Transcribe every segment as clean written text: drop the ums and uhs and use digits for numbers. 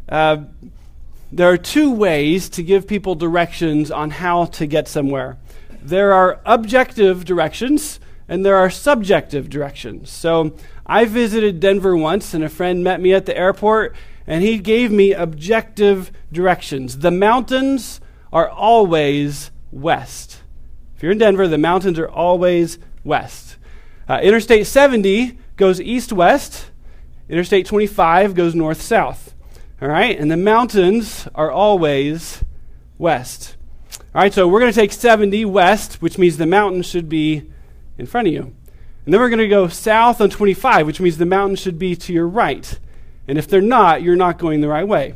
There are two ways to give people directions on how to get somewhere. There are objective directions and there are subjective directions. So I visited Denver once and a friend met me at the airport and he gave me objective directions. The mountains are always west. If you're in Denver, the mountains are always west. Interstate 70 goes east-west. Interstate 25 goes north-south. All right, and the mountains are always west. All right, so we're going to take 70 west, which means the mountain should be in front of you. And then we're going to go south on 25, which means the mountain should be to your right. And if they're not, you're not going the right way.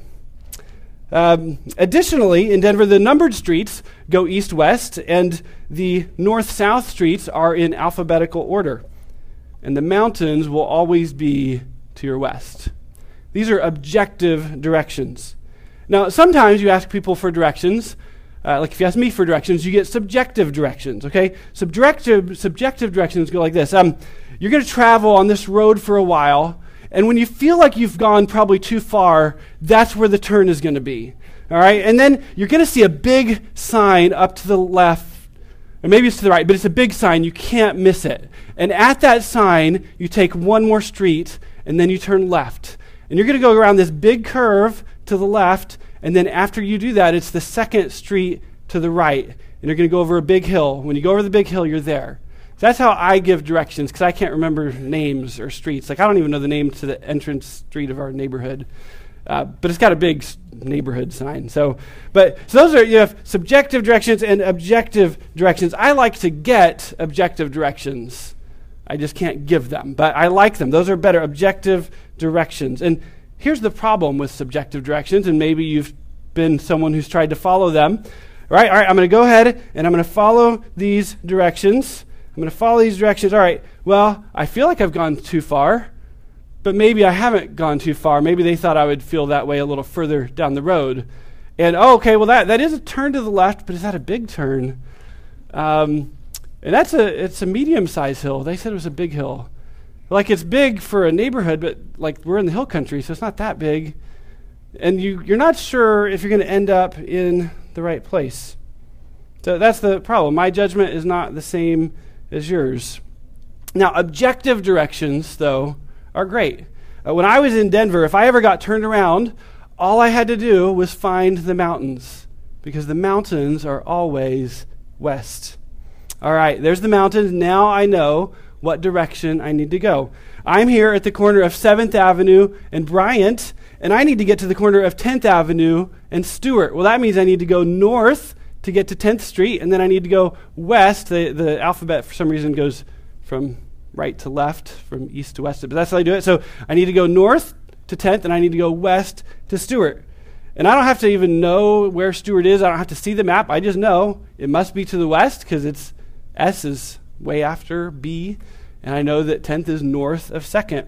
Additionally, in Denver, the numbered streets go east-west, and the north-south streets are in alphabetical order. And the mountains will always be to your west. These are objective directions. Now, sometimes you ask people for directions. Like if you ask me for directions, you get subjective directions, okay? Subjective directions go like this. You're going to travel on this road for a while, and when you feel like you've gone probably too far, that's where the turn is going to be, all right? And then you're going to see a big sign up to the left, or maybe it's to the right, but it's a big sign. You can't miss it. And at that sign, you take one more street, and then you turn left. And you're going to go around this big curve to the left, and then after you do that, it's the second street to the right, and you're going to go over a big hill. When you go over the big hill, you're there. So that's how I give directions, because I can't remember names or streets. Like, I don't even know the name to the entrance street of our neighborhood, but it's got a big neighborhood sign. So those are, you have subjective directions and objective directions. I like to get objective directions. I just can't give them, but I like them. Those are better, objective directions. And here's the problem with subjective directions, and maybe you've been someone who's tried to follow them. All right, I'm going to go ahead, and I'm going to follow these directions. All right, well, I feel like I've gone too far, but maybe I haven't gone too far. Maybe they thought I would feel that way a little further down the road. And, okay, well, that is a turn to the left, but is that a big turn? And it's a medium-sized hill. They said it was a big hill. Like, it's big for a neighborhood, but like we're in the hill country, so it's not that big. And you're not sure if you're going to end up in the right place. So that's the problem. My judgment is not the same as yours. Now, objective directions, though, are great. When I was in Denver, if I ever got turned around, all I had to do was find the mountains, because the mountains are always west. All right, there's the mountains. Now I know what direction I need to go. I'm here at the corner of 7th Avenue and Bryant, and I need to get to the corner of 10th Avenue and Stewart. Well, that means I need to go north to get to 10th Street, and then I need to go west. The alphabet, for some reason, goes from right to left, from east to west, but that's how I do it. So I need to go north to 10th, and I need to go west to Stewart. And I don't have to even know where Stewart is. I don't have to see the map. I just know it must be to the west, because S is way after B, and I know that 10th is north of 2nd.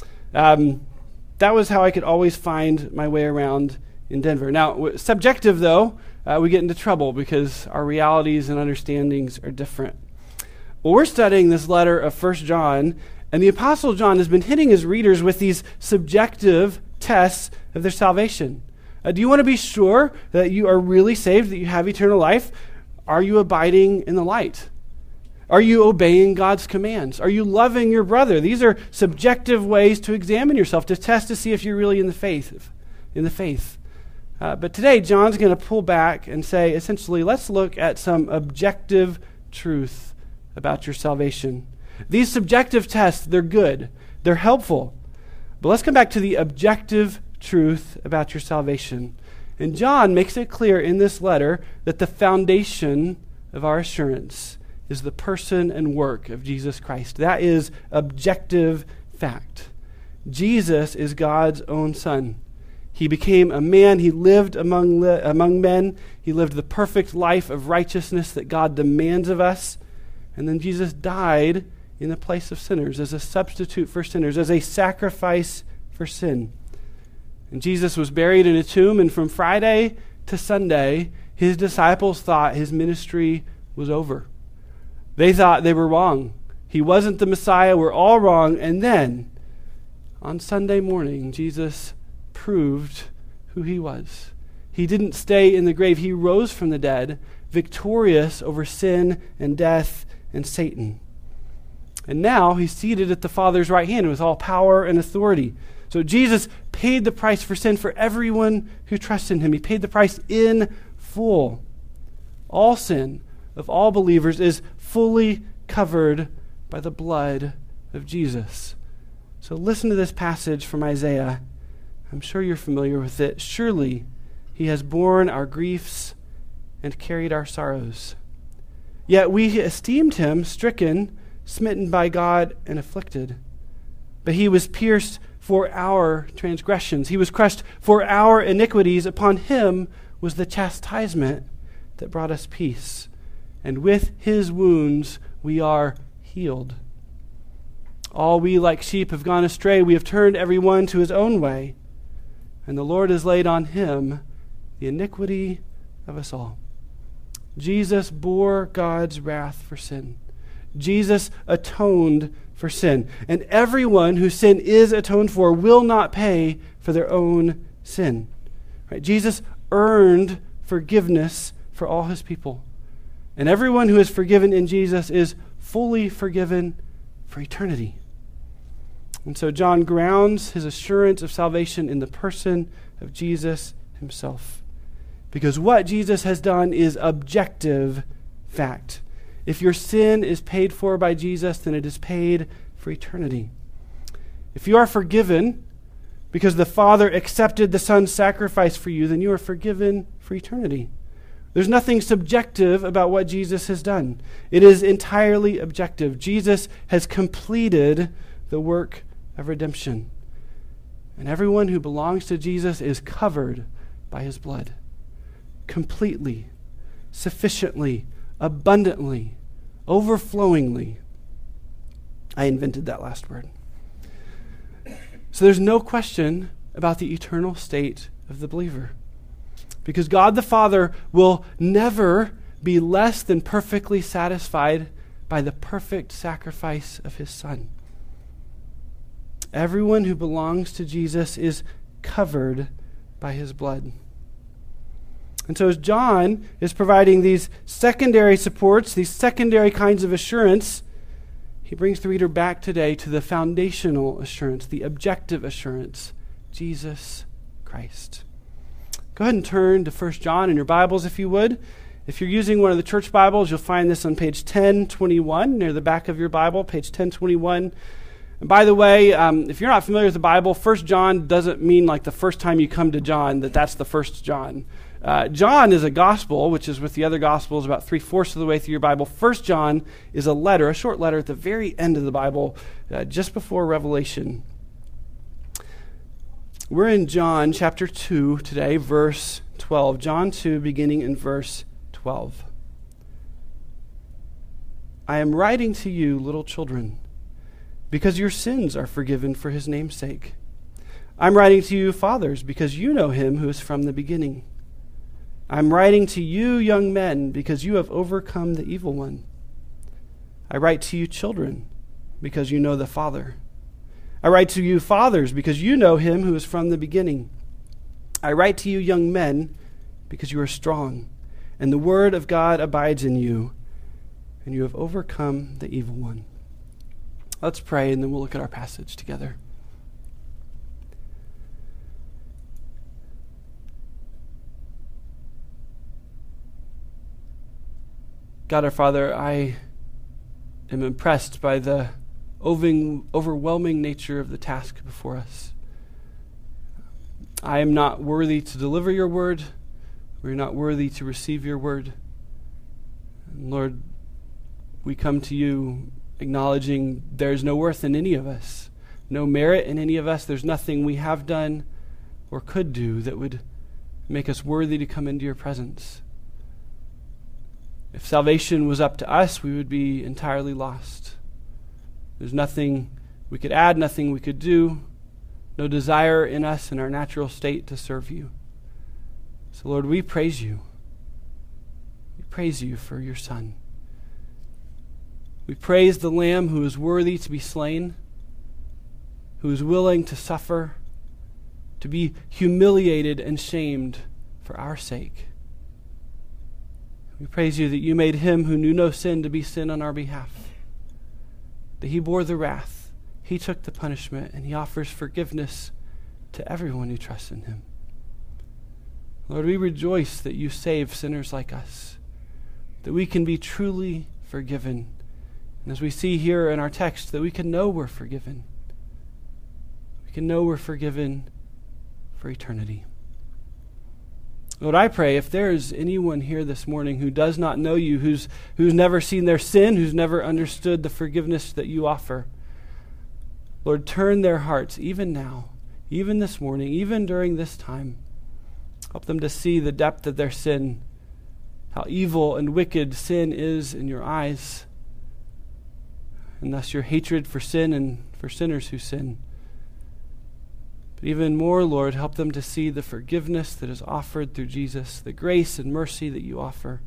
That was how I could always find my way around in Denver. Now, subjective, though, we get into trouble because our realities and understandings are different. Well, we're studying this letter of 1 John, and the Apostle John has been hitting his readers with these subjective tests of their salvation. Do you want to be sure that you are really saved, that you have eternal life? Are you abiding in the light? Are you obeying God's commands? Are you loving your brother? These are subjective ways to examine yourself, to test to see if you're really in the faith. But today, John's going to pull back and say, essentially, let's look at some objective truth about your salvation. These subjective tests, they're good. They're helpful. But let's come back to the objective truth about your salvation. And John makes it clear in this letter that the foundation of our assurance is the person and work of Jesus Christ. That is objective fact. Jesus is God's own Son. He became a man. He lived among men. He lived the perfect life of righteousness that God demands of us. And then Jesus died in the place of sinners as a substitute for sinners, as a sacrifice for sin. And Jesus was buried in a tomb, and from Friday to Sunday, his disciples thought his ministry was over. They thought they were wrong. He wasn't the Messiah. We're all wrong. And then, on Sunday morning, Jesus proved who he was. He didn't stay in the grave. He rose from the dead, victorious over sin and death and Satan. And now he's seated at the Father's right hand with all power and authority. So Jesus paid the price for sin for everyone who trusts in him. He paid the price in full. All sin of all believers is fully covered by the blood of Jesus. So listen to this passage from Isaiah. I'm sure you're familiar with it. Surely he has borne our griefs and carried our sorrows. Yet we esteemed him stricken, smitten by God, and afflicted. But he was pierced for our transgressions. He was crushed for our iniquities. Upon him was the chastisement that brought us peace. And with his wounds we are healed. All we like sheep have gone astray. We have turned every one to his own way. And the Lord has laid on him the iniquity of us all. Jesus bore God's wrath for sin. Jesus atoned for sin. And everyone whose sin is atoned for will not pay for their own sin. Right? Jesus earned forgiveness for all his people. And everyone who is forgiven in Jesus is fully forgiven for eternity. And so John grounds his assurance of salvation in the person of Jesus himself. Because what Jesus has done is objective fact. If your sin is paid for by Jesus, then it is paid for eternity. If you are forgiven because the Father accepted the Son's sacrifice for you, then you are forgiven for eternity. There's nothing subjective about what Jesus has done. It is entirely objective. Jesus has completed the work of redemption. And everyone who belongs to Jesus is covered by his blood. Completely, sufficiently, abundantly, overflowingly. I invented that last word. So there's no question about the eternal state of the believer. Because God the Father will never be less than perfectly satisfied by the perfect sacrifice of his Son. Everyone who belongs to Jesus is covered by his blood. And so as John is providing these secondary supports, these secondary kinds of assurance, he brings the reader back today to the foundational assurance, the objective assurance, Jesus Christ. Go ahead and turn to 1 John in your Bibles if you would. If you're using one of the church Bibles, you'll find this on page 1021, near the back of your Bible, page 1021. And by the way, if you're not familiar with the Bible, 1 John doesn't mean like the first time you come to John, that's the first John. John is a gospel, which is with the other gospels about 3/4 of the way through your Bible. 1 John is a letter, a short letter at the very end of the Bible, just before Revelation. We're in John chapter 2 today, verse 12. John 2, beginning in verse 12. I am writing to you, little children, because your sins are forgiven for his name's sake. I'm writing to you, fathers, because you know him who is from the beginning. I'm writing to you, young men, because you have overcome the evil one. I write to you, children, because you know the Father. I write to you, fathers, because you know him who is from the beginning. I write to you, young men, because you are strong, and the word of God abides in you, and you have overcome the evil one. Let's pray, and then we'll look at our passage together. God our Father, I am impressed by the overwhelming nature of the task before us. I am not worthy to deliver your word. We're not worthy to receive your word. And Lord, we come to you acknowledging there's no worth in any of us, no merit in any of us. There's nothing we have done or could do that would make us worthy to come into your presence. If salvation was up to us, we would be entirely lost. There's nothing we could add, nothing we could do, no desire in us in our natural state to serve you. So Lord, we praise you. We praise you for your Son. We praise the Lamb who is worthy to be slain, who is willing to suffer, to be humiliated and shamed for our sake. We praise you that you made him who knew no sin to be sin on our behalf, that he bore the wrath, he took the punishment, and he offers forgiveness to everyone who trusts in him. Lord, we rejoice that you save sinners like us, that we can be truly forgiven. And as we see here in our text, that we can know we're forgiven. We can know we're forgiven for eternity. Lord, I pray if there is anyone here this morning who does not know you, who's never seen their sin, who's never understood the forgiveness that you offer, Lord, turn their hearts even now, even this morning, even during this time. Help them to see the depth of their sin, how evil and wicked sin is in your eyes, and thus your hatred for sin and for sinners who sin. But even more, Lord, help them to see the forgiveness that is offered through Jesus, the grace and mercy that you offer.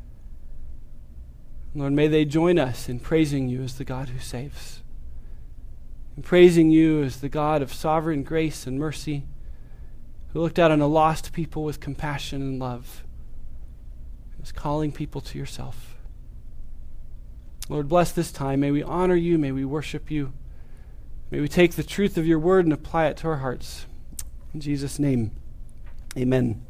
Lord, may they join us in praising you as the God who saves, in praising you as the God of sovereign grace and mercy, who looked out on a lost people with compassion and love, is calling people to yourself. Lord, bless this time. May we honor you. May we worship you. May we take the truth of your word and apply it to our hearts. In Jesus' name, amen.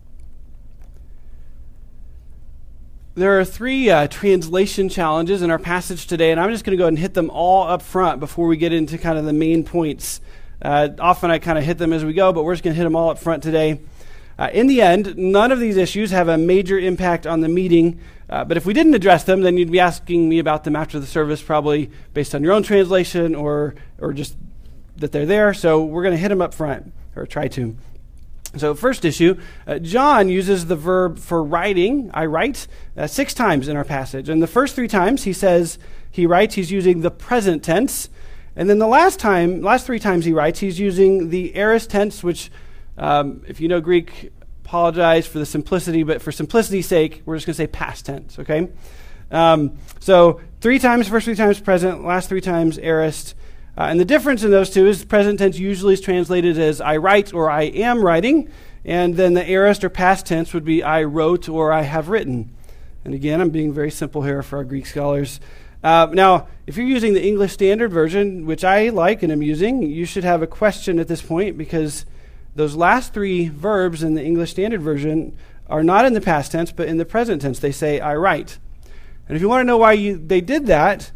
There are three translation challenges in our passage today, and I'm just going to go ahead and hit them all up front before we get into kind of the main points. Often I kind of hit them as we go, but we're just going to hit them all up front today. In the end, none of these issues have a major impact on the meeting, but if we didn't address them, then you'd be asking me about them after the service, probably based on your own translation or just that they're there. So we're going to hit them up front, or try to. So first issue, John uses the verb for writing, I write, 6 times in our passage. And the first 3 times he says he writes, he's using the present tense. And then the last 3 times he writes, he's using the aorist tense, which, if you know Greek, apologize for the simplicity, but for simplicity's sake, we're just going to say past tense, okay? So 3 times, first 3 times present, last 3 times aorist. And the difference in those two is present tense usually is translated as I write or I am writing, and then the aorist or past tense would be I wrote or I have written. And again, I'm being very simple here for our Greek scholars. Now, if you're using the English Standard Version, which I like and am using, you should have a question at this point, because those last 3 verbs in the English Standard Version are not in the past tense, but in the present tense. They say, I write. And if you want to know why they did that,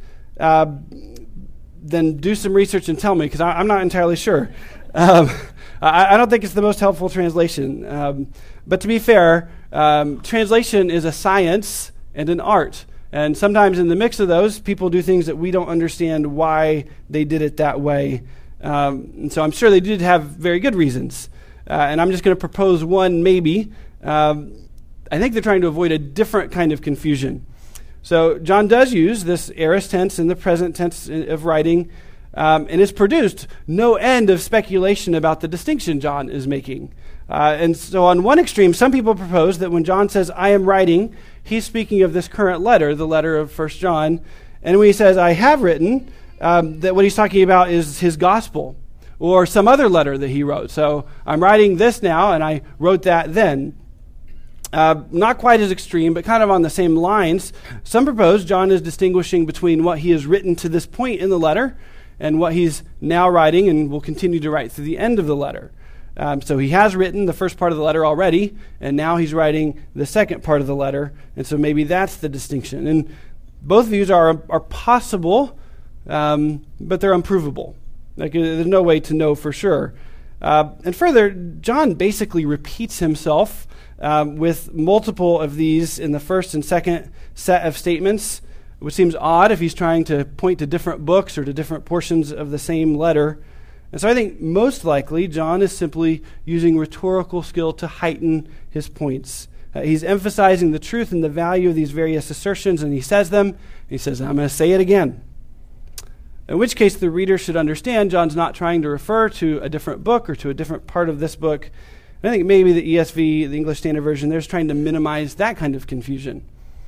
then do some research and tell me, because I'm not entirely sure. I don't think it's the most helpful translation. But to be fair, translation is a science and an art. And sometimes in the mix of those, people do things that we don't understand why they did it that way. And so I'm sure they did have very good reasons. And I'm just going to propose one maybe. I think they're trying to avoid a different kind of confusion. So John does use this aorist tense in the present tense of writing, and it's produced no end of speculation about the distinction John is making. And so on one extreme, some people propose that when John says, I am writing, he's speaking of this current letter, the letter of 1 John. And when he says, I have written, that what he's talking about is his gospel or some other letter that he wrote. So I'm writing this now, and I wrote that then. Not quite as extreme, but kind of on the same lines. Some propose John is distinguishing between what he has written to this point in the letter and what he's now writing and will continue to write through the end of the letter. So he has written the first part of the letter already, and now he's writing the second part of the letter, and so maybe that's the distinction. And both views are possible, but they're unprovable. Like, there's no way to know for sure. And further, John basically repeats himself with multiple of these in the first and second set of statements, which seems odd if he's trying to point to different books or to different portions of the same letter. And so I think most likely John is simply using rhetorical skill to heighten his points. He's emphasizing the truth and the value of these various assertions, and he says them, and he says, I'm going to say it again. In which case the reader should understand John's not trying to refer to a different book or to a different part of this book. And I think maybe the ESV, the English Standard Version, they're just trying to minimize that kind of confusion.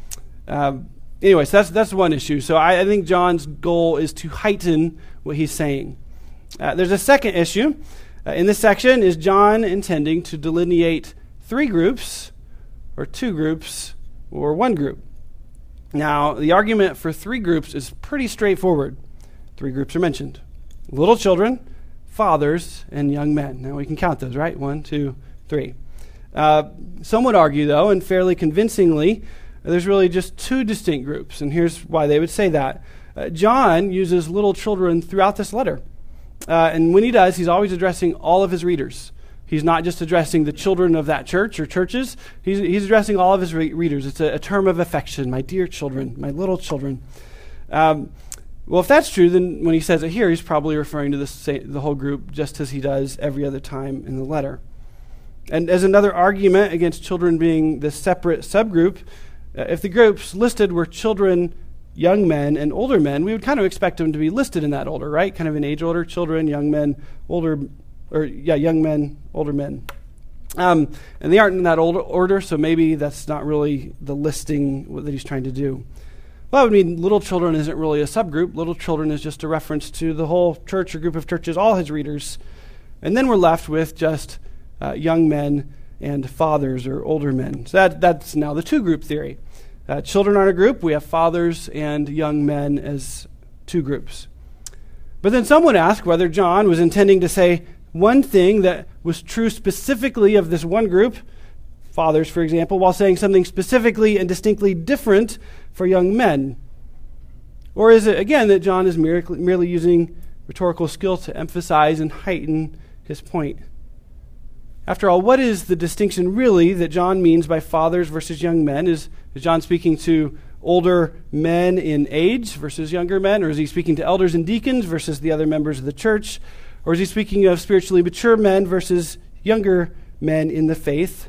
Anyway, so that's one issue. So I think John's goal is to heighten what he's saying. There's a second issue. In this section, is John intending to delineate three groups, or two groups, or one group? Now, the argument for three groups is pretty straightforward. Three groups are mentioned: little children, fathers, and young men. Now, we can count those, right? 1, 2, 3. Some would argue, though, and fairly convincingly, there's really just two distinct groups, and here's why they would say that. John uses little children throughout this letter. And when he does, he's always addressing all of his readers. He's not just addressing the children of that church or churches. He's addressing all of his readers. It's a term of affection. My dear children, my little children. Well, if that's true, then when he says it here, he's probably referring to the whole group just as he does every other time in the letter. And as another argument against children being this separate subgroup, if the groups listed were children, young men, and older men, we would kind of expect them to be listed in that order, right? Kind of in age order: children, young men, young men, older men. And they aren't in that order, so maybe that's not really the listing that he's trying to do. Well, that would mean little children isn't really a subgroup. Little children is just a reference to the whole church or group of churches, all his readers. And then we're left with just young men and fathers or older men. So that's now the two-group theory. Children are a group. We have fathers and young men as two groups. But then some would ask whether John was intending to say one thing that was true specifically of this one group, fathers, for example, while saying something specifically and distinctly different for young men. Or is it, again, that John is merely using rhetorical skill to emphasize and heighten his point? After all, what is the distinction really that John means by fathers versus young men? Is John speaking to older men in age versus younger men? Or is he speaking to elders and deacons versus the other members of the church? Or is he speaking of spiritually mature men versus younger men in the faith?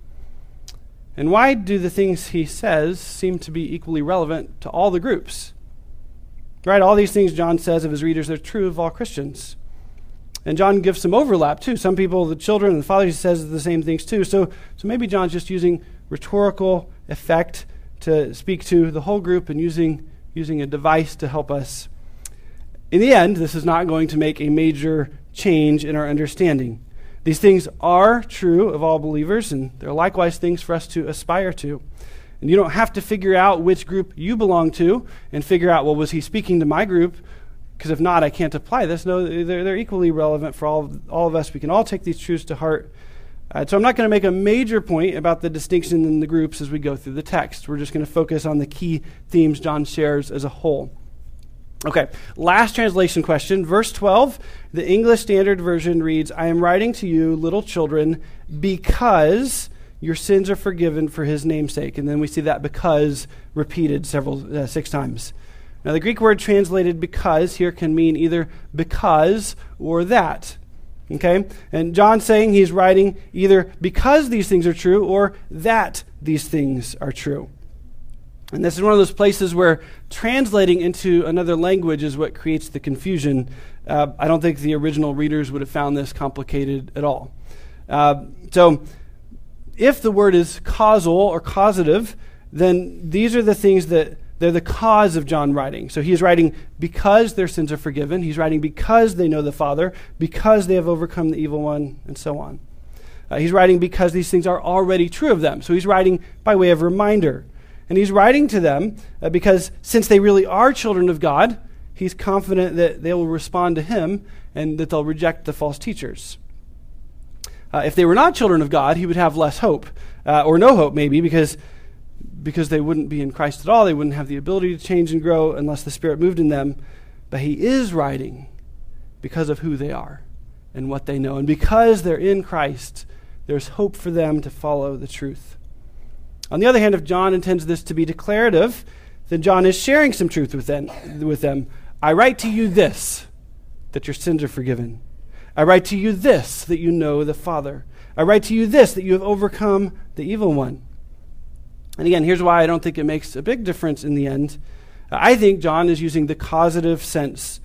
And why do the things he says seem to be equally relevant to all the groups? Right, all these things John says of his readers are true of all Christians. And John gives some overlap, too. Some people, the children and the fathers, he says the same things, too. So maybe John's just using rhetorical effect to speak to the whole group and using a device to help us. In the end, this is not going to make a major change in our understanding. These things are true of all believers, and they're likewise things for us to aspire to. And you don't have to figure out which group you belong to and figure out, well, was he speaking to my group? Because if not, I can't apply this. No, they're equally relevant for all of us. We can all take these truths to heart. So I'm not going to make a major point about the distinction in the groups as we go through the text. We're just going to focus on the key themes John shares as a whole. Okay, last translation question. Verse 12, the English Standard Version reads, "I am writing to you, little children, because your sins are forgiven for his name's sake." And then we see that "because" repeated 6 times. Now, the Greek word translated "because" here can mean either because or that. Okay? And John's saying he's writing either because these things are true or that these things are true. And this is one of those places where translating into another language is what creates the confusion. I don't think the original readers would have found this complicated at all. So if the word is causal or causative, then these are the things that they're the cause of John writing. So he's writing because their sins are forgiven. He's writing because they know the Father, because they have overcome the evil one, and so on. He's writing because these things are already true of them. So he's writing by way of reminder. And he's writing to them because since they really are children of God, he's confident that they will respond to him and that they'll reject the false teachers. If they were not children of God, he would have less hope, or no hope maybe, because they wouldn't be in Christ at all. They wouldn't have the ability to change and grow unless the Spirit moved in them. But he is writing because of who they are and what they know. And because they're in Christ, there's hope for them to follow the truth. On the other hand, if John intends this to be declarative, then John is sharing some truth with them. I write to you this, that your sins are forgiven. I write to you this, that you know the Father. I write to you this, that you have overcome the evil one. And again, here's why I don't think it makes a big difference in the end. I think John is using the causative sense,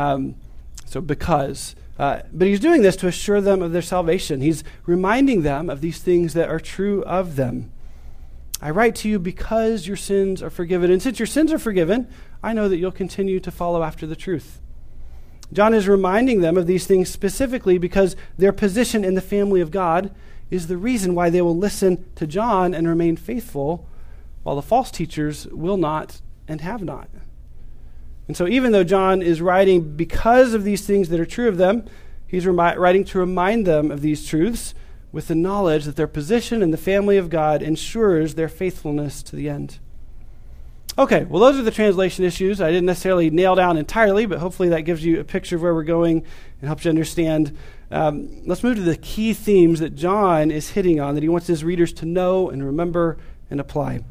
so because. But he's doing this to assure them of their salvation. He's reminding them of these things that are true of them. I write to you because your sins are forgiven. And since your sins are forgiven, I know that you'll continue to follow after the truth. John is reminding them of these things specifically because their position in the family of God is the reason why they will listen to John and remain faithful, while the false teachers will not and have not. And so even though John is writing because of these things that are true of them, he's writing to remind them of these truths with the knowledge that their position in the family of God ensures their faithfulness to the end. Okay, well, those are the translation issues. I didn't necessarily nail down entirely, but hopefully that gives you a picture of where we're going and helps you understand. Let's move to the key themes that John is hitting on, that he wants his readers to know and remember and apply.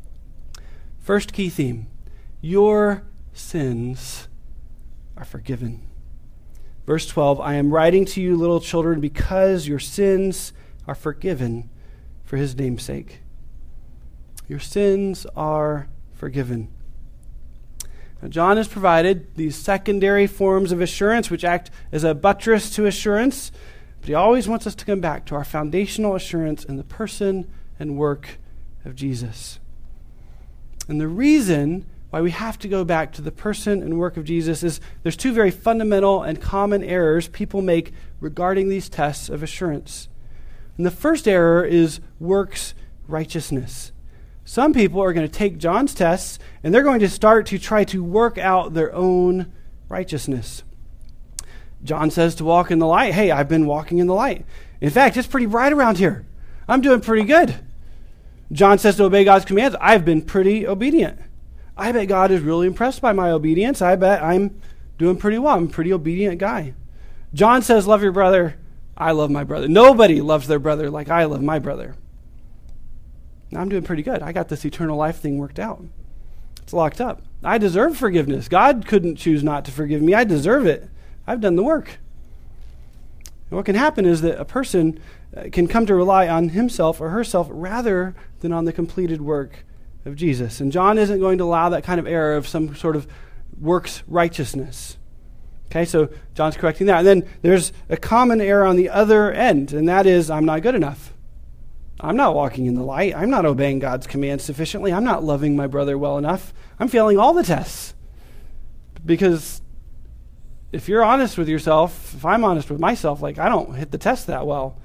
First key theme, your sins are forgiven. Verse 12, I am writing to you, little children, because your sins are forgiven for his name's sake. Your sins are forgiven. Now, John has provided these secondary forms of assurance which act as a buttress to assurance, but he always wants us to come back to our foundational assurance in the person and work of Jesus. And the reason why we have to go back to the person and work of Jesus is there's two very fundamental and common errors people make regarding these tests of assurance. And the first error is works righteousness. Some people are going to take John's tests and they're going to start to try to work out their own righteousness. John says to walk in the light. Hey, I've been walking in the light. In fact, it's pretty bright around here. I'm doing pretty good. John says to obey God's commands. I've been pretty obedient. I bet God is really impressed by my obedience. I bet I'm doing pretty well. I'm a pretty obedient guy. John says, love your brother. I love my brother. Nobody loves their brother like I love my brother. I'm doing pretty good. I got this eternal life thing worked out. It's locked up. I deserve forgiveness. God couldn't choose not to forgive me. I deserve it. I've done the work. And what can happen is that a person can come to rely on himself or herself rather than on the completed work of Jesus. And John isn't going to allow that kind of error of some sort of works righteousness. Okay, so John's correcting that. And then there's a common error on the other end, and that is, I'm not good enough. I'm not walking in the light. I'm not obeying God's commands sufficiently. I'm not loving my brother well enough. I'm failing all the tests. Because if you're honest with yourself, if I'm honest with myself, I don't hit the test that well.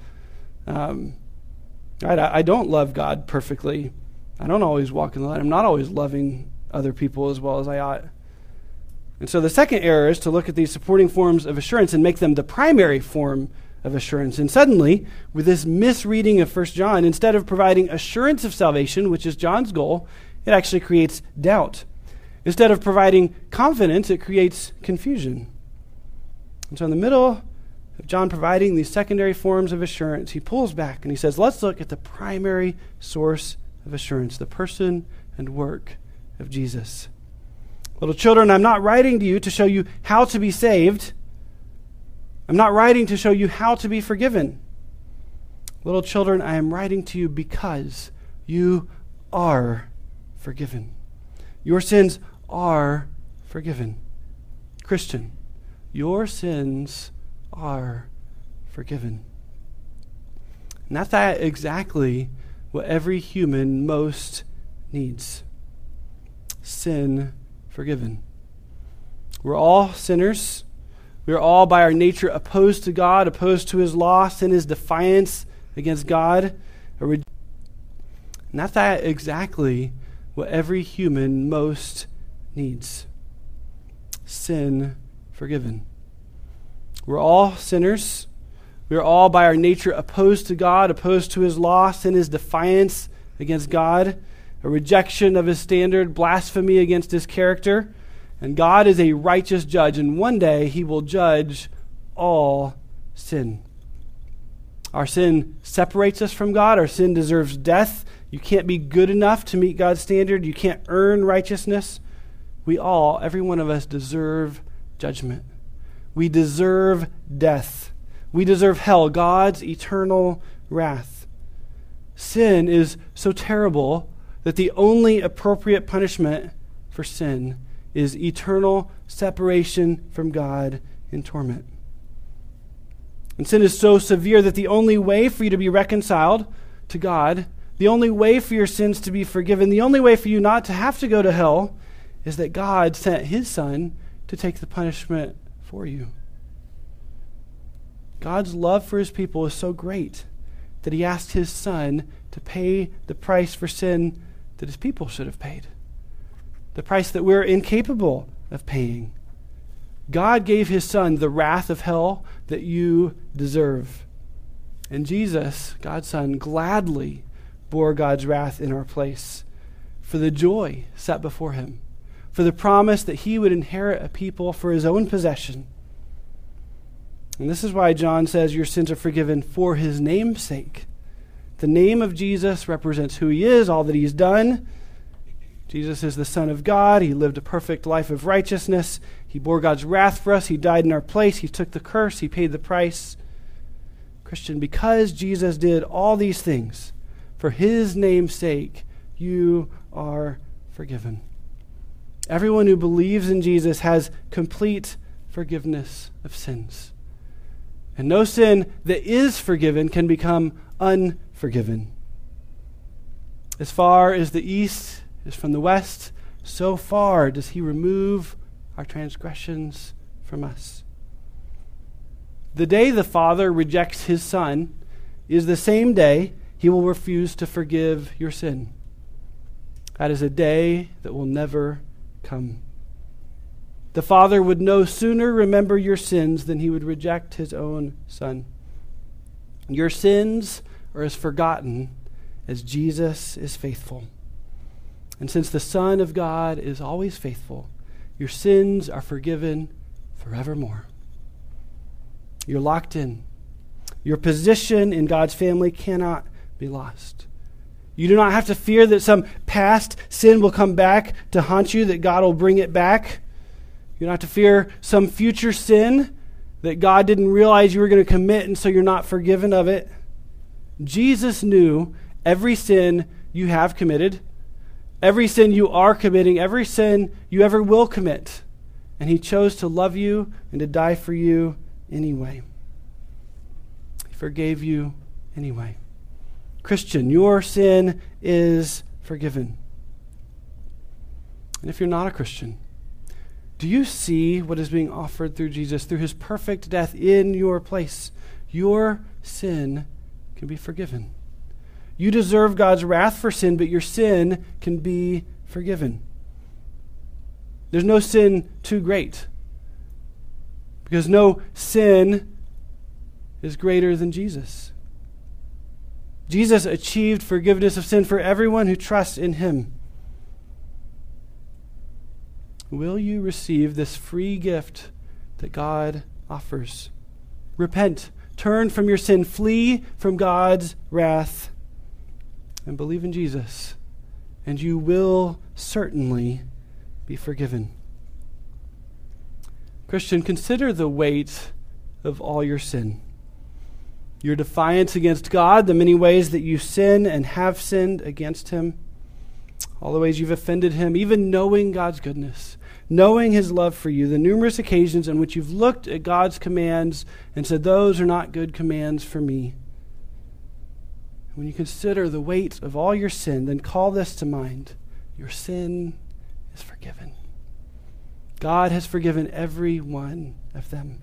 I don't love God perfectly. I don't always walk in the light. I'm not always loving other people as well as I ought. And so the second error is to look at these supporting forms of assurance and make them the primary form of assurance. And suddenly, with this misreading of 1 John, instead of providing assurance of salvation, which is John's goal, it actually creates doubt. Instead of providing confidence, it creates confusion. And so in the middle of John providing these secondary forms of assurance, he pulls back and he says, let's look at the primary source of assurance, the person and work of Jesus. Little children, I'm not writing to you to show you how to be saved. I'm not writing to show you how to be forgiven. Little children, I am writing to you because you are forgiven. Your sins are forgiven. Christian, your sins are forgiven. And that's exactly what every human most needs. Sin forgiven. We're all sinners. We are all by our nature opposed to God, opposed to his law. Sin is defiance against God. And that's exactly what every human most needs. Sin forgiven. We're all sinners. We are all by our nature opposed to God, opposed to his law. Sin is defiance against God, a rejection of his standard, blasphemy against his character. And God is a righteous judge, and one day he will judge all sin. Our sin separates us from God. Our sin deserves death. You can't be good enough to meet God's standard. You can't earn righteousness. We all, every one of us, deserve judgment. We deserve death. We deserve hell, God's eternal wrath. Sin is so terrible that the only appropriate punishment for sin is eternal separation from God in torment. And sin is so severe that the only way for you to be reconciled to God, the only way for your sins to be forgiven, the only way for you not to have to go to hell is that God sent his Son to take the punishment for you. God's love for his people is so great that he asked his Son to pay the price for sin that his people should have paid, the price that we're incapable of paying. God gave his Son the wrath of hell that you deserve. And Jesus, God's Son, gladly bore God's wrath in our place for the joy set before him, for the promise that he would inherit a people for his own possession. And this is why John says your sins are forgiven for his name's sake. The name of Jesus represents who he is, all that he's done. Jesus is the Son of God. He lived a perfect life of righteousness. He bore God's wrath for us. He died in our place. He took the curse. He paid the price. Christian, because Jesus did all these things for his name's sake, you are forgiven. Everyone who believes in Jesus has complete forgiveness of sins. And no sin that is forgiven can become unforgiven. As far as the east is from the west, so far does he remove our transgressions from us. The day the Father rejects his Son is the same day he will refuse to forgive your sin. That is a day that will never come. The Father would no sooner remember your sins than he would reject his own Son. Your sins are as forgotten as Jesus is faithful. And since the Son of God is always faithful, your sins are forgiven forevermore. You're locked in. Your position in God's family cannot be lost. You do not have to fear that some past sin will come back to haunt you, that God will bring it back. You don't have to fear some future sin that God didn't realize you were going to commit, and so you're not forgiven of it. Jesus knew every sin you have committed, every sin you are committing, every sin you ever will commit. And he chose to love you and to die for you anyway. He forgave you anyway. Christian, your sin is forgiven. And if you're not a Christian, do you see what is being offered through Jesus, through his perfect death in your place? Your sin can be forgiven. You deserve God's wrath for sin, but your sin can be forgiven. There's no sin too great, because no sin is greater than Jesus. Jesus achieved forgiveness of sin for everyone who trusts in him. Will you receive this free gift that God offers? Repent, turn from your sin, flee from God's wrath, and believe in Jesus, and you will certainly be forgiven. Christian, consider the weight of all your sin. Your defiance against God, the many ways that you sin and have sinned against him, all the ways you've offended him, even knowing God's goodness, knowing his love for you, the numerous occasions in which you've looked at God's commands and said, those are not good commands for me. When you consider the weight of all your sin, then call this to mind. Your sin is forgiven. God has forgiven every one of them.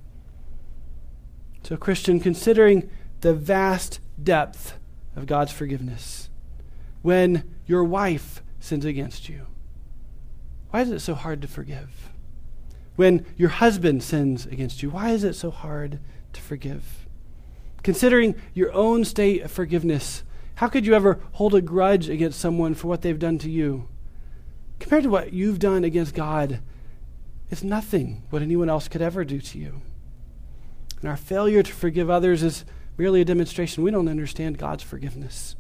So, Christian, considering the vast depth of God's forgiveness, when your wife sins against you, why is it so hard to forgive? When your husband sins against you, why is it so hard to forgive? Considering your own state of forgiveness, how could you ever hold a grudge against someone for what they've done to you? Compared to what you've done against God, it's nothing what anyone else could ever do to you. And our failure to forgive others is merely a demonstration we don't understand God's forgiveness.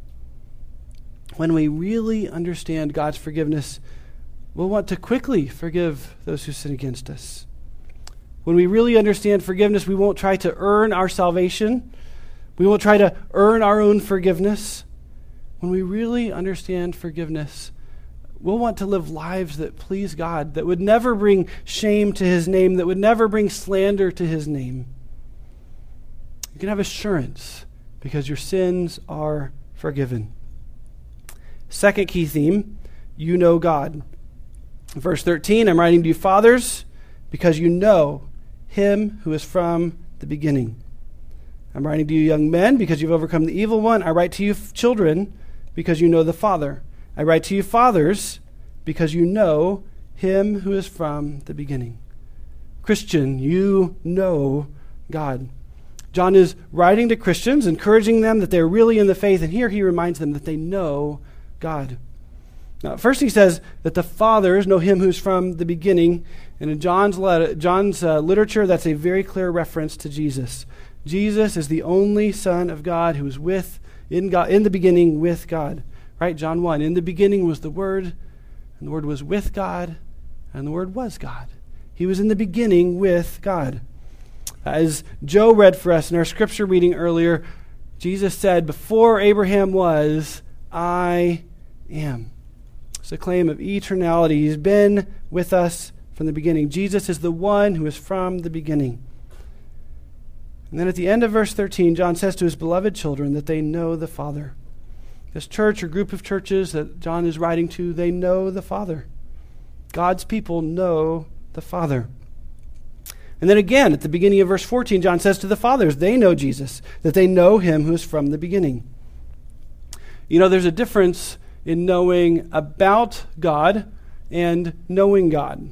When we really understand God's forgiveness, we'll want to quickly forgive those who sin against us. When we really understand forgiveness, we won't try to earn our salvation. We won't try to earn our own forgiveness. When we really understand forgiveness, we'll want to live lives that please God, that would never bring shame to his name, that would never bring slander to his name. You can have assurance because your sins are forgiven. Second key theme, you know God. Verse 13, I'm writing to you, fathers, because you know him who is from the beginning. I'm writing to you young men because you've overcome the evil one. I write to you children because you know the Father. I write to you fathers because you know him who is from the beginning. Christian, you know God. John is writing to Christians, encouraging them that they're really in the faith, and here he reminds them that they know God. Now, first he says that the fathers know him who's from the beginning, and in John's literature, that's a very clear reference to Jesus. Jesus is the only Son of God who was in the beginning with God. Right? John 1, in the beginning was the Word, and the Word was with God, and the Word was God. He was in the beginning with God. As Joe read for us in our scripture reading earlier, Jesus said, before Abraham was, I am. It's a claim of eternality. He's been with us from the beginning. Jesus is the one who is from the beginning. And then at the end of verse 13, John says to his beloved children that they know the Father. This church or group of churches that John is writing to, they know the Father. God's people know the Father. And then again, at the beginning of verse 14, John says to the fathers, they know Jesus, that they know him who is from the beginning. You know, there's a difference in knowing about God and knowing God.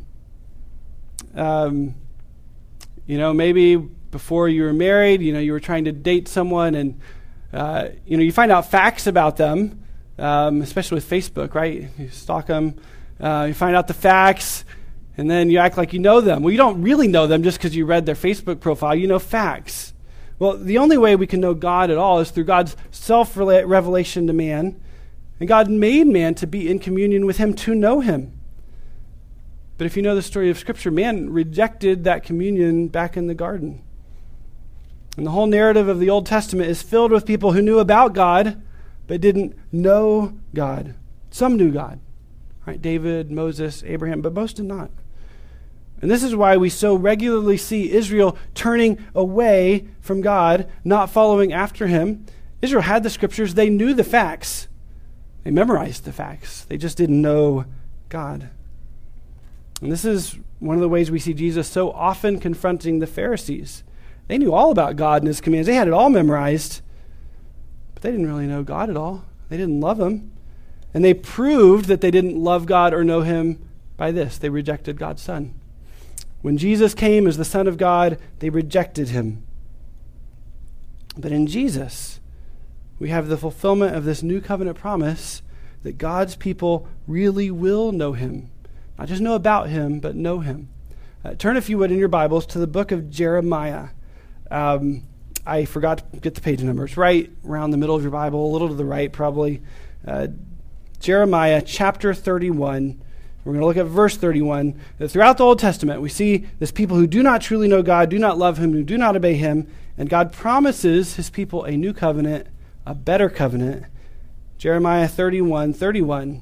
Maybe before you were married, you were trying to date someone and, you find out facts about them, especially with Facebook, right? You stalk them, you find out the facts, and then you act like you know them. Well, you don't really know them just because you read their Facebook profile. You know facts. Well, the only way we can know God at all is through God's self-revelation to man. And God made man to be in communion with him, to know him. But if you know the story of Scripture, man rejected that communion back in the garden. And the whole narrative of the Old Testament is filled with people who knew about God, but didn't know God. Some knew God, right? David, Moses, Abraham, but most did not. And this is why we so regularly see Israel turning away from God, not following after him. Israel had the Scriptures. They knew the facts. They memorized the facts. They just didn't know God. And this is one of the ways we see Jesus so often confronting the Pharisees. They knew all about God and his commands. They had it all memorized, but they didn't really know God at all. They didn't love him. And they proved that they didn't love God or know him by this. They rejected God's Son. When Jesus came as the Son of God, they rejected him. But in Jesus, we have the fulfillment of this new covenant promise that God's people really will know him. Not just know about him, but know him. Turn, if you would, in your Bibles to the book of Jeremiah. I forgot to get the page number. It's right around the middle of your Bible, a little to the right probably. Jeremiah chapter 31. We're going to look at verse 31. Throughout the Old Testament, we see this people who do not truly know God, do not love him, who do not obey him, and God promises his people a new covenant, a better covenant. Jeremiah 31:31.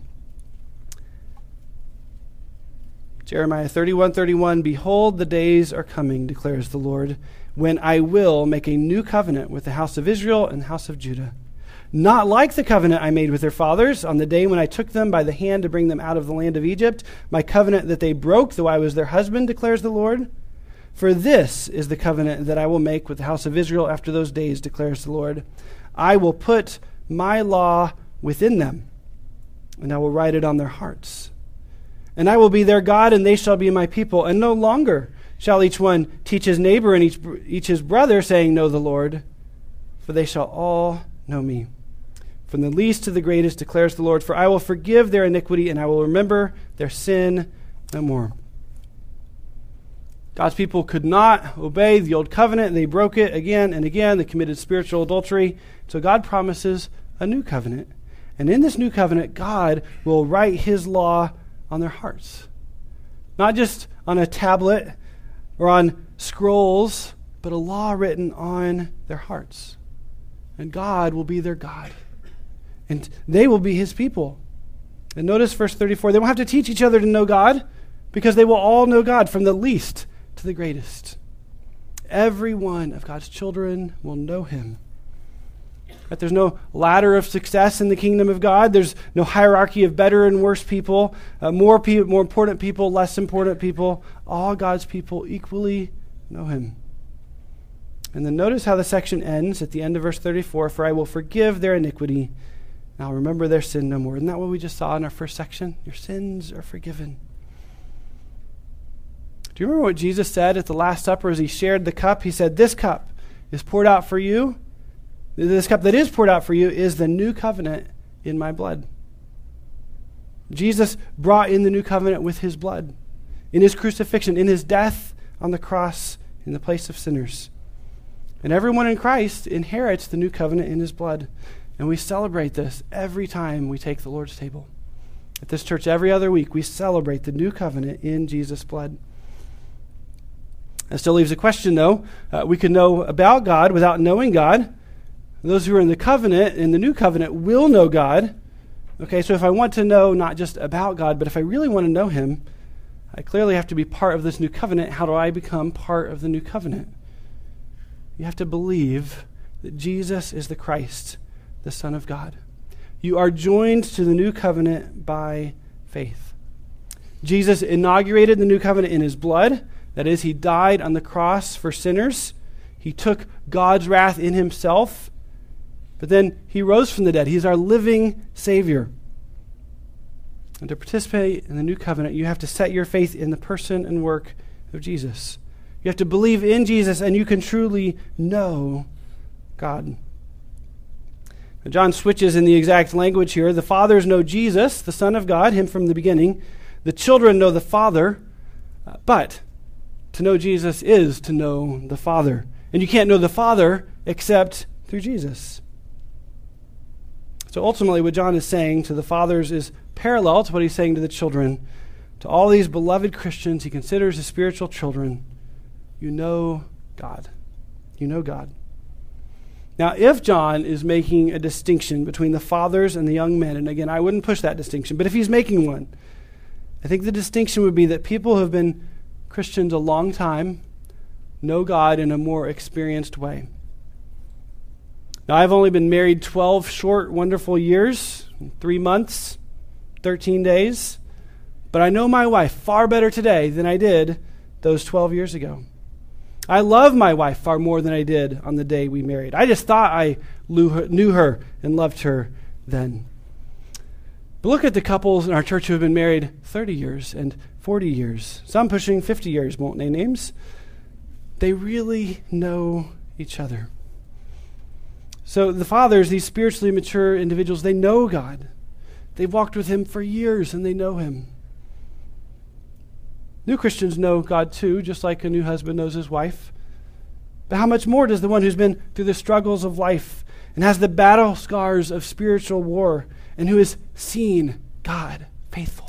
Jeremiah 31:31. Behold, the days are coming, declares the Lord, when I will make a new covenant with the house of Israel and the house of Judah. Not like the covenant I made with their fathers on the day when I took them by the hand to bring them out of the land of Egypt, my covenant that they broke, though I was their husband, declares the Lord. For this is the covenant that I will make with the house of Israel after those days, declares the Lord. I will put my law within them, and I will write it on their hearts. And I will be their God, and they shall be my people. And no longer shall each one teach his neighbor and each his brother, saying, Know the Lord, for they shall all know me. From the least to the greatest, declares the Lord, for I will forgive their iniquity, and I will remember their sin no more. God's people could not obey the old covenant. They broke it again and again. They committed spiritual adultery. So God promises a new covenant. And in this new covenant, God will write his law on their hearts. Not just on a tablet or on scrolls, but a law written on their hearts. And God will be their God. And they will be his people. And notice verse 34, they won't have to teach each other to know God, because they will all know God, from the least to the greatest. Every one of God's children will know him. But there's no ladder of success in the kingdom of God. There's no hierarchy of better and worse people, more important people, less important people. All God's people equally know him. And then notice how the section ends at the end of verse 34, for I will forgive their iniquity, and I'll remember their sin no more. Isn't that what we just saw in our first section? Your sins are forgiven. Do you remember what Jesus said at the Last Supper as he shared the cup? He said, this cup is poured out for you. This cup that is poured out for you is the new covenant in my blood. Jesus brought in the new covenant with his blood, in his crucifixion, in his death on the cross in the place of sinners. And everyone in Christ inherits the new covenant in his blood. And we celebrate this every time we take the Lord's table. At this church, every other week, we celebrate the new covenant in Jesus' blood. That still leaves a question, though. We can know about God without knowing God. Those who are in the covenant, in the new covenant, will know God. Okay, so if I want to know not just about God, but if I really want to know him, I clearly have to be part of this new covenant. How do I become part of the new covenant? You have to believe that Jesus is the Christ, the Son of God. You are joined to the new covenant by faith. Jesus inaugurated the new covenant in his blood. That is, he died on the cross for sinners. He took God's wrath in himself. But then he rose from the dead. He's our living Savior. And to participate in the new covenant, you have to set your faith in the person and work of Jesus. You have to believe in Jesus, and you can truly know God. Now, John switches in the exact language here. The fathers know Jesus, the Son of God, him from the beginning. The children know the Father, but to know Jesus is to know the Father. And you can't know the Father except through Jesus. So ultimately what John is saying to the fathers is parallel to what he's saying to the children. To all these beloved Christians he considers as spiritual children, you know God. You know God. Now, if John is making a distinction between the fathers and the young men, and again, I wouldn't push that distinction, but if he's making one, I think the distinction would be that people who have been Christians a long time know God in a more experienced way. Now, I've only been married 12 short, wonderful years, 3 months, 13 days, but I know my wife far better today than I did those 12 years ago. I love my wife far more than I did on the day we married. I just thought I knew her and loved her then. But look at the couples in our church who have been married 30 years and 40 years, some pushing 50 years, won't name names. They really know each other. So the fathers, these spiritually mature individuals, they know God. They've walked with him for years and they know him. New Christians know God too, just like a new husband knows his wife. But how much more does the one who's been through the struggles of life and has the battle scars of spiritual war and who has seen God faithful?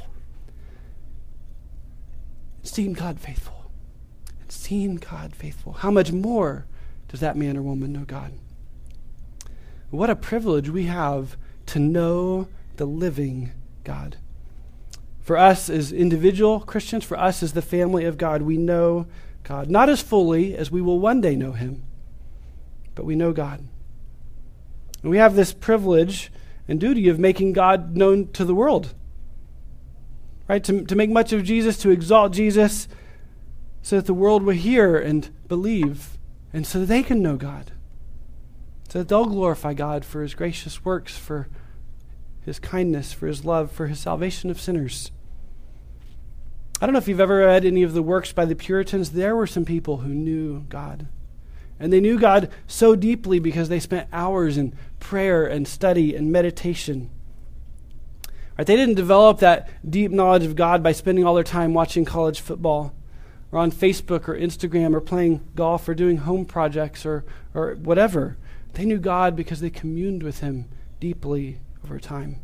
Seen God faithful. And seen God faithful. How much more does that man or woman know God? What a privilege we have to know the living God. For us as individual Christians, for us as the family of God, we know God. Not as fully as we will one day know him, but we know God. And we have this privilege and duty of making God known to the world. Right? To make much of Jesus, to exalt Jesus, so that the world will hear and believe, and so that they can know God. So that they'll glorify God for his gracious works, for his kindness, for his love, for his salvation of sinners. I don't know if you've ever read any of the works by the Puritans. There were some people who knew God. And they knew God so deeply because they spent hours in prayer and study and meditation. Right? They didn't develop that deep knowledge of God by spending all their time watching college football or on Facebook or Instagram or playing golf or doing home projects or whatever. They knew God because they communed with him deeply over time.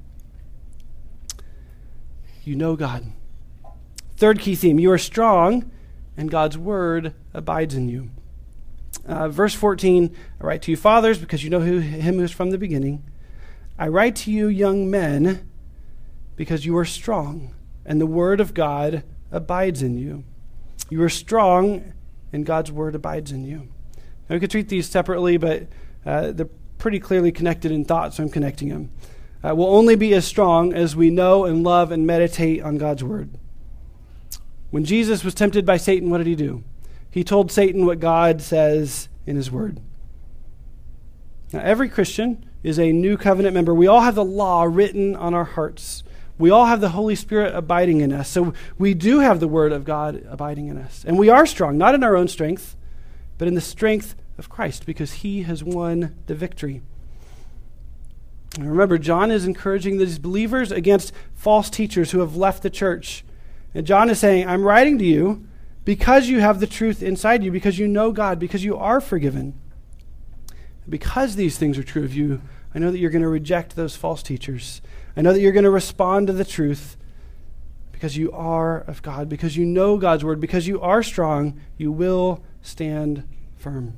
You know God. Third key theme, you are strong and God's word abides in you. Verse 14, I write to you fathers because you know him who is from the beginning. I write to you young men because you are strong and the word of God abides in you. You are strong and God's word abides in you. Now we could treat these separately, but they're pretty clearly connected in thought, so I'm connecting them. We'll only be as strong as we know and love and meditate on God's word. When Jesus was tempted by Satan, what did he do? he told Satan what God says in his word. Now, every Christian is a new covenant member. We all have the law written on our hearts. We all have the Holy Spirit abiding in us. So we do have the word of God abiding in us. And we are strong, not in our own strength, but in the strength of Christ, because he has won the victory. And remember, John is encouraging these believers against false teachers who have left the church. And John is saying, I'm writing to you because you have the truth inside you, because you know God, because you are forgiven. Because these things are true of you, I know that you're going to reject those false teachers. I know that you're going to respond to the truth because you are of God, because you know God's word, because you are strong, you will stand firm.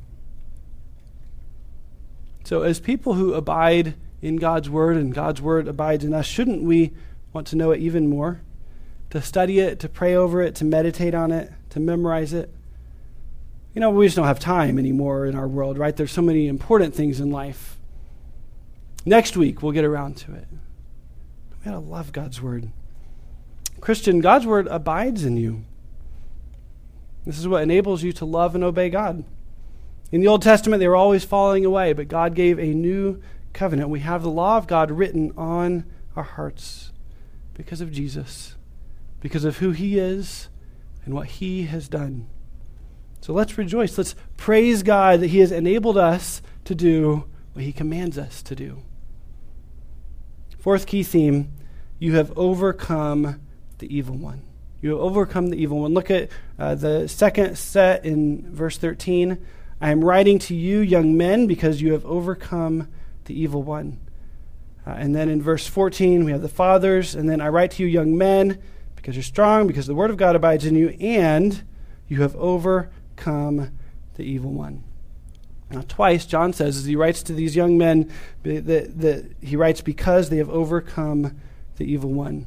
So as people who abide in God's word and God's word abides in us, shouldn't we want to know it even more? To study it, to pray over it, to meditate on it, to memorize it. You know, we just don't have time anymore in our world, right? There's so many important things in life. Next week, we'll get around to it. We gotta love God's word. Christian, God's word abides in you. This is what enables you to love and obey God. In the Old Testament, they were always falling away, but God gave a new covenant. We have the law of God written on our hearts because of Jesus, because of who he is and what he has done. So let's rejoice. Let's praise God that he has enabled us to do what he commands us to do. Fourth key theme, you have overcome the evil one. You have overcome the evil one. Look at the second set in verse 13. I am writing to you, young men, because you have overcome the evil one. And then in verse 14, we have the fathers. And then I write to you, young men, because you're strong, because the word of God abides in you, and you have overcome the evil one. Now, twice, John says, as he writes to these young men, that he writes because they have overcome the evil one.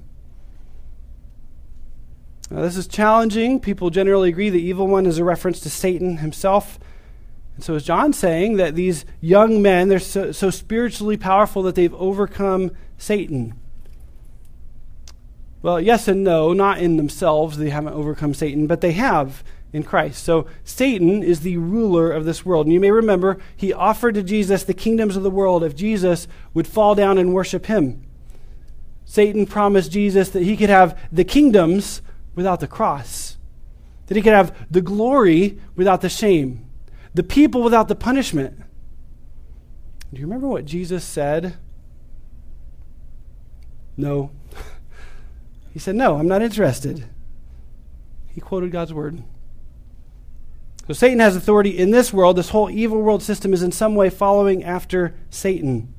Now, this is challenging. People generally agree the evil one is a reference to Satan himself. And so is John saying that these young men, they're so spiritually powerful that they've overcome Satan? Well, yes and no. Not in themselves, they haven't overcome Satan, but they have in Christ. So Satan is the ruler of this world. And you may remember, he offered to Jesus the kingdoms of the world if Jesus would fall down and worship him. Satan promised Jesus that he could have the kingdoms without the cross, that he could have the glory without the shame, the people without the punishment. Do you remember what Jesus said? No. He said, no, I'm not interested. He quoted God's word. So Satan has authority in this world. This whole evil world system is in some way following after Satan.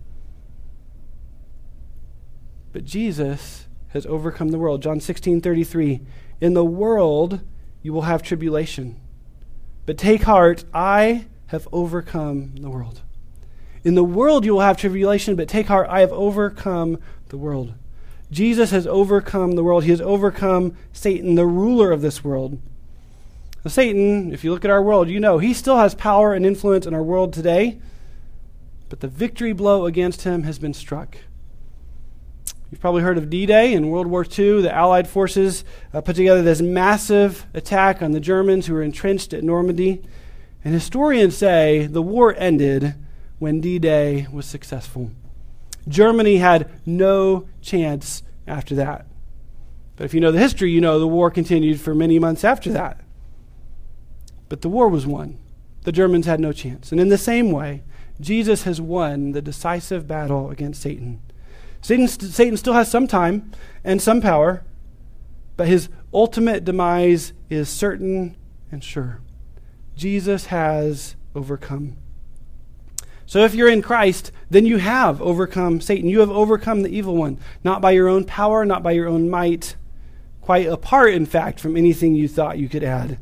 But Jesus has overcome the world. John 16:33. In the world you will have tribulation. But take heart, I have overcome the world. In the world you will have tribulation, but take heart, I have overcome the world. Jesus has overcome the world. He has overcome Satan, the ruler of this world. Now, Satan, if you look at our world, you know he still has power and influence in our world today, but the victory blow against him has been struck. You've probably heard of D-Day in World War II. The Allied forces put together this massive attack on the Germans who were entrenched at Normandy. And historians say the war ended when D-Day was successful. Germany had no chance after that. But if you know the history, you know the war continued for many months after that. But the war was won. The Germans had no chance. And in the same way, Jesus has won the decisive battle against Satan. Satan still has some time and some power, but his ultimate demise is certain and sure. Jesus has overcome. So if you're in Christ, then you have overcome Satan. You have overcome the evil one, not by your own power, not by your own might, quite apart, in fact, from anything you thought you could add.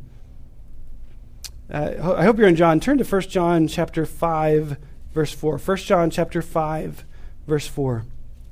I hope you're in John. Turn to 1 John chapter 5, verse 4. 1 John chapter 5, verse 4.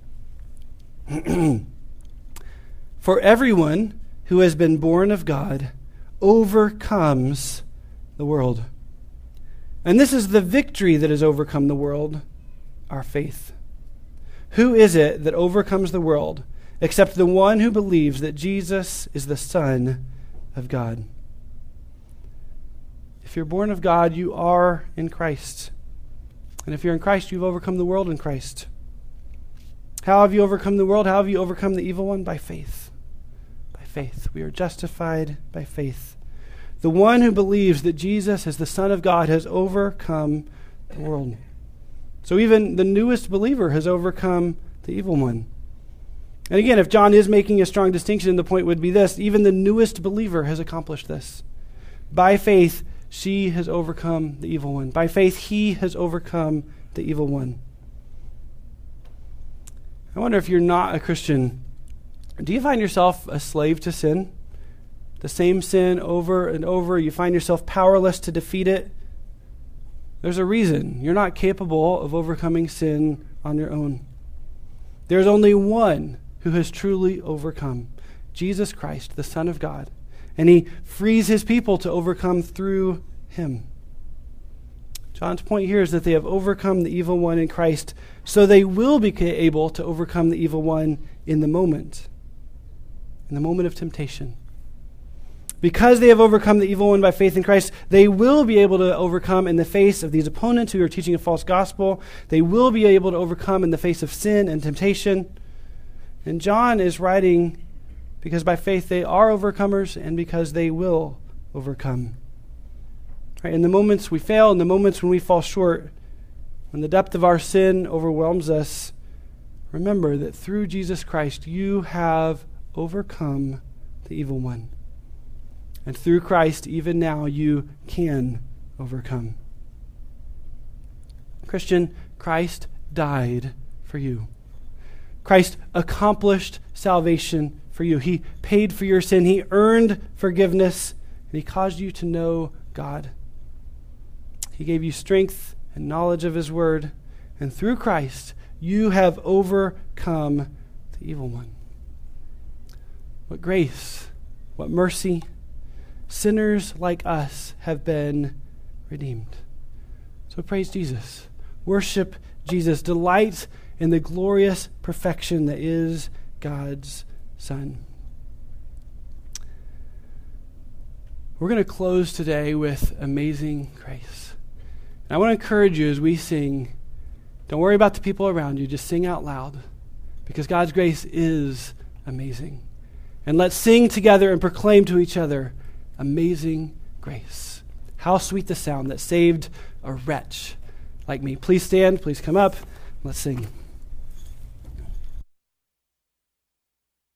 For everyone who has been born of God overcomes the world. And this is the victory that has overcome the world, our faith. Who is it that overcomes the world except the one who believes that Jesus is the Son of God? If you're born of God, you are in Christ. And if you're in Christ, you've overcome the world in Christ. How have you overcome the world? How have you overcome the evil one? By faith. By faith. We are justified by faith. The one who believes that Jesus is the Son of God has overcome the world. So even the newest believer has overcome the evil one. And again, if John is making a strong distinction, the point would be this: even the newest believer has accomplished this. By faith, she has overcome the evil one. By faith, he has overcome the evil one. I wonder, if you're not a Christian, do you find yourself a slave to sin? The same sin over and over, you find yourself powerless to defeat it? There's a reason. You're not capable of overcoming sin on your own. There's only one who has truly overcome, Jesus Christ, the Son of God. And he frees his people to overcome through him. John's point here is that they have overcome the evil one in Christ, so they will be able to overcome the evil one in the moment of temptation. Because they have overcome the evil one by faith in Christ, they will be able to overcome in the face of these opponents who are teaching a false gospel. They will be able to overcome in the face of sin and temptation. And John is writing because by faith they are overcomers and because they will overcome. Right? In the moments we fail, in the moments when we fall short, when the depth of our sin overwhelms us, remember that through Jesus Christ you have overcome the evil one. And through Christ, even now, you can overcome. Christian, Christ died for you. Christ accomplished salvation for you. He paid for your sin. He earned forgiveness, and he caused you to know God. He gave you strength and knowledge of his word, and through Christ, you have overcome the evil one. What grace, what mercy. Sinners like us have been redeemed. So praise Jesus. Worship Jesus. Delight in the glorious perfection that is God's Son. We're going to close today with Amazing Grace. And I want to encourage you as we sing, don't worry about the people around you, just sing out loud, because God's grace is amazing. And let's sing together and proclaim to each other, amazing grace. How sweet the sound that saved a wretch like me. Please stand, please come up, let's sing.